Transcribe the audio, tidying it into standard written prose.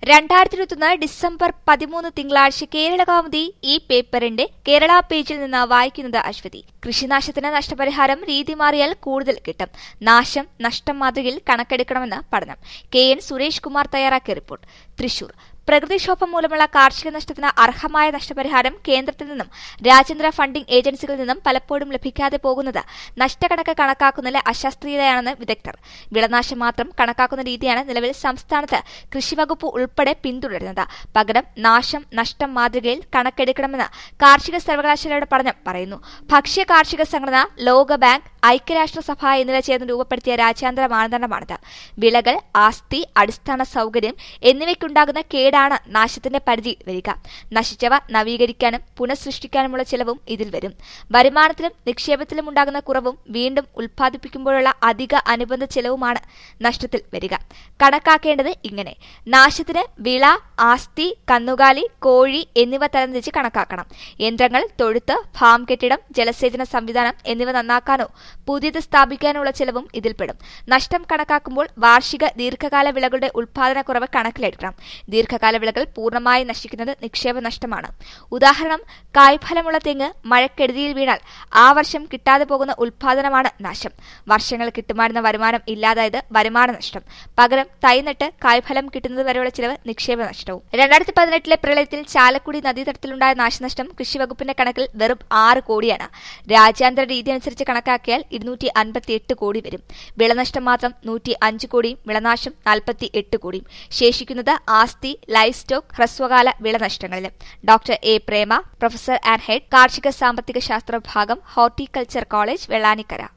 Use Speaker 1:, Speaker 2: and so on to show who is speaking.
Speaker 1: 2021 December 13 തിങ്കളാഴ്ച കേരളകൗമുദി ഈ പേപ്പറിന്റെ കേരള പേജിൽ നിന്ന് വായിക്കുന്നത് അശ്വതി. കൃഷിനാശത്തിന് നഷ്ടപരിഹാരം രീതി മാറിയാൽ കൂടുതൽ കിട്ടും. നാശം നഷ്ടം മാതൃകയിൽ കണക്കെടുക്കണമെന്ന് പഠനം. KN സുരേഷ് കുമാർ തയ്യാറാക്കിയ റിപ്പോർട്ട്. തൃശൂർ. പ്രകൃതിക്ഷോഭം മൂലമുള്ള കാർഷിക നഷ്ടത്തിന് അർഹമായ നഷ്ടപരിഹാരം കേന്ദ്രത്തിൽ നിന്നും രാജ്യാന്തര ഫണ്ടിംഗ് ഏജൻസികളിൽ നിന്നും പലപ്പോഴും ലഭിക്കാതെ പോകുന്നത് നഷ്ടക്കണക്ക് കണക്കാക്കുന്നതിലെ അശാസ്ത്രീയതയാണെന്ന് വിദഗ്ധർ. വിളനാശം മാത്രം കണക്കാക്കുന്ന രീതിയാണ് നിലവിൽ സംസ്ഥാനത്ത് കൃഷിവകുപ്പ് ഉൾപ്പെടെ പിന്തുടരുന്നത്. പകരം നാശം നഷ്ടം മാതൃകയിൽ കണക്കെടുക്കണമെന്ന് കാർഷിക സർവകലാശാലയുടെ പഠനം പറയുന്നു. ഭക്ഷ്യ കാർഷിക സംഘടന, ലോകബാങ്ക്, ഐക്യരാഷ്ട്രസഭ എന്നിവ ചേർന്ന് രൂപപ്പെടുത്തിയ രാജ്യാന്തര മാനദണ്ഡമാണിത്. വിളകൾ, ആസ്തി, അടിസ്ഥാന സൌകര്യം എന്നിവയ്ക്കുണ്ടാകുന്ന കേടാണ് നാശത്തിന്റെ പരിധിയിൽ വരിക. നശിച്ചവ നവീകരിക്കാനും പുനഃസൃഷ്ടിക്കാനുമുള്ള ചെലവും ഇതിൽ വരും. വരുമാനത്തിലും നിക്ഷേപത്തിലും ഉണ്ടാകുന്ന കുറവും വീണ്ടും ഉൽപ്പാദിപ്പിക്കുമ്പോഴുള്ള അധിക അനുബന്ധ ചെലവുമാണ് നഷ്ടത്തിൽ വരിക. കണക്കാക്കേണ്ടത് ഇങ്ങനെ: നാശത്തിന് വിള, ആസ്തി, കന്നുകാലി, കോഴി എന്നിവ തരംതിരിച്ച് കണക്കാക്കണം. യന്ത്രങ്ങൾ, തൊഴുത്ത്, ഫാം കെട്ടിടം, ജലസേചന സംവിധാനം എന്നിവ നന്നാക്കാനോ പുതിയത് സ്ഥാപിക്കാനുള്ള ചെലവും ഇതിൽപ്പെടും. നഷ്ടം കണക്കാക്കുമ്പോൾ വാർഷിക ദീർഘകാല വിളകളുടെ ഉൽപാദനക്കുറവ് കണക്കിലെടുക്കണം. ദീർഘകാല വിളകൾ പൂർണ്ണമായി നശിക്കുന്നത് നിക്ഷേപ നഷ്ടമാണ്. ഉദാഹരണം, കായ്ഫലമുള്ള തെങ്ങ് മഴക്കെടുതിയിൽ വീണാൽ ആ വർഷം കിട്ടാതെ പോകുന്ന ഉൽപാദനമാണ് നാശം. വർഷങ്ങൾ കിട്ടുമായിരുന്ന വരുമാനം ഇല്ലാതായത് വരുമാന നഷ്ടം. പകരം തൈ നട്ട് കായ്ഫലം കിട്ടുന്നത് വരെയുള്ള ചിലവ് നിക്ഷേപ നഷ്ടവും. 2018 പ്രളയത്തിൽ ചാലക്കുടി നദീതടത്തിലുണ്ടായ നാശനഷ്ടം കൃഷിവകുപ്പിന്റെ കണക്കിൽ വെറും 6 കോടിയാണ്. രാജ്യാന്തര രീതി അനുസരിച്ച് കണക്കാക്കിയാൽ 258 കോടി വരും. വിളനഷ്ടം മാത്രം 105 കോടിയും വിളനാശം 48 കോടിയും. ശേഷിക്കുന്നത് ആസ്തി, ലൈഫ് സ്റ്റോക്ക്, ഹ്രസ്വകാല വിളനഷ്ടങ്ങളിലും. Doctor A Prema, professor and head, കാർഷിക സാമ്പത്തിക ശാസ്ത്ര വിഭാഗം, ഹോർട്ടിക്കൾച്ചർ കോളേജ്, വെള്ളാനിക്കര.